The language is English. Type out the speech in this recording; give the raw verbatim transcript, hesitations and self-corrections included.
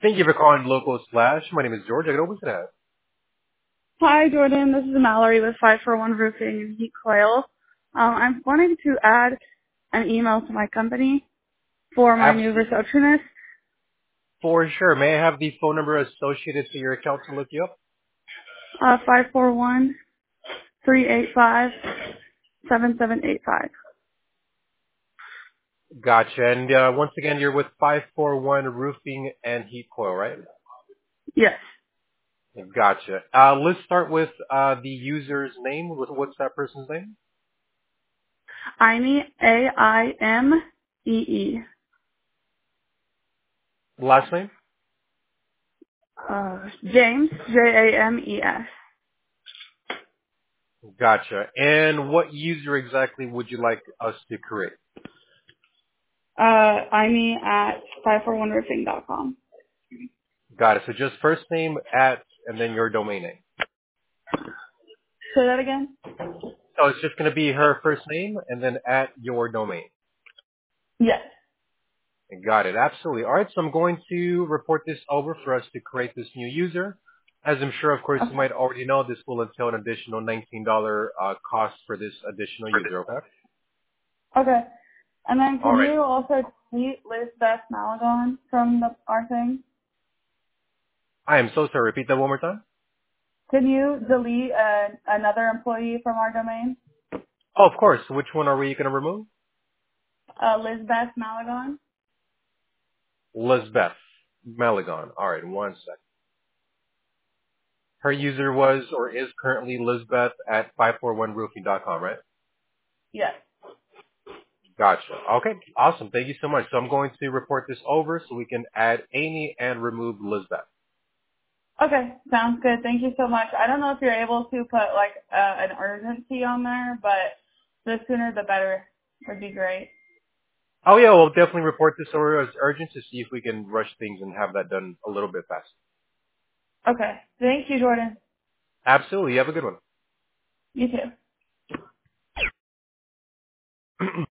Thank you for calling Local Slash. My name is George. I can open that. Hi, Jordan. This is Mallory with five four one Roofing and Heat Coil. Um, I'm wanting to add an email to my company for my new Absolutely. receptionist. For sure. May I have the phone number associated to your account to look you up? Uh, five four one three eight five seven seven eight five. Gotcha. And uh, once again, you're with five four one Roofing and Heat Coil, right? Yes. Gotcha. Uh, let's start with uh, the user's name. What- What's that person's name? Aimee, A I M E E. Last name? Uh, James, J A M E S. Gotcha. And what user exactly would you like us to create? Uh, Aimee at five four one roofing dot com. Got it. So just first name at and then your domain name. Say that again? So it's just going to be her first name and then at your domain. Yes. Got it. Absolutely. All right. So I'm going to report this over for us to create this new user. As I'm sure, of course, you Okay. might already know, this will entail an additional nineteen dollars uh, cost for this additional user. Okay. Okay. And then All can right. you also delete Liz Beth Malagon from the, our thing? I am so sorry. Repeat that one more time. Can you delete uh, another employee from our domain? Oh, of course. Which one are we going to remove? Uh, Liz Beth Malagon? Lizbeth Melagon. All right. One sec. Her user was or is currently Lizbeth at five four one roofing dot com, right? Yes. Gotcha. Okay. Awesome. Thank you so much. So I'm going to report this over so we can add Amy and remove Lizbeth. Okay, sounds good. Thank you so much. I don't know if you're able to put like uh, an urgency on there, but the sooner the better would be great. Oh yeah, we'll definitely report this over as urgent to see if we can rush things and have that done a little bit faster. Okay. Thank you, Jordan. Absolutely. You have a good one. You too.